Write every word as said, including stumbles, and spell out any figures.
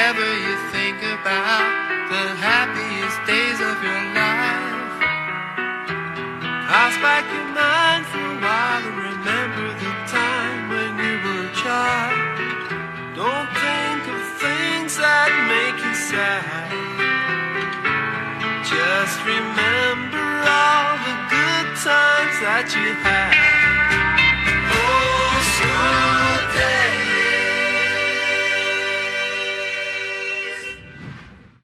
whenever you think about the happiest days of your life, toss back your mind for a while and remember the time when you were a child. Don't think of things that make you sad. Just remember all the good times that you had.